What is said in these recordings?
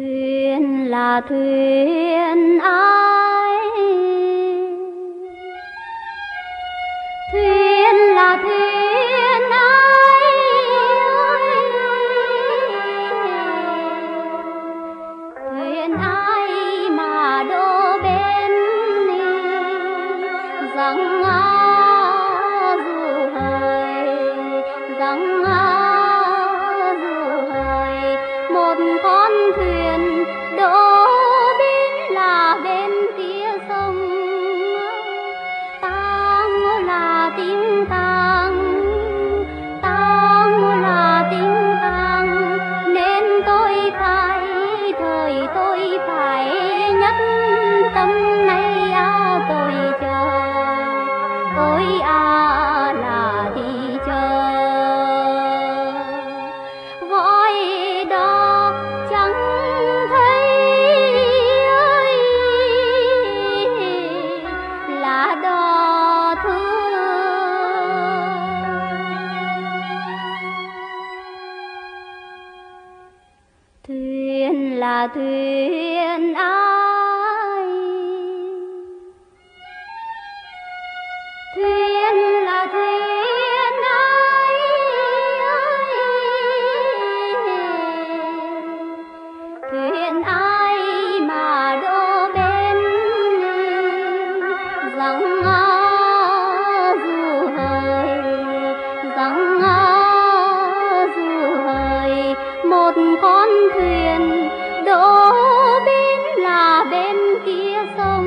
Thuyền là thuyền ai, thuyền là thuyền ai, thuyền ai mà đổ bên rằng dù hơi rằng dù hơi một con thuyền đổ bên là bên kia sông, tang là tiếng tang, tang là tiếng tang, nên tôi phải thời tôi phải nhắc tâm này tôi chờ, tôi là đi chờ. Gọi đó chẳng thấy ơi là đò thương. Thuyền là thuyền ai, thuyền là thuyền ai, thuyền ai mà đổ bên rằng dù hơi rằng dù hơi một con thuyền đổ bên là bên kia sông,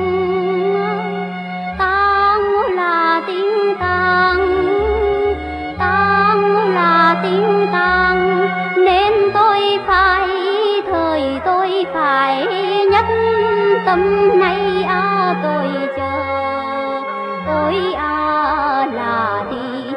tang là tiếng tang, tang là tiếng tang, nên tôi phải thời tôi phải nhắc tâm này tôi chờ, tôi là đi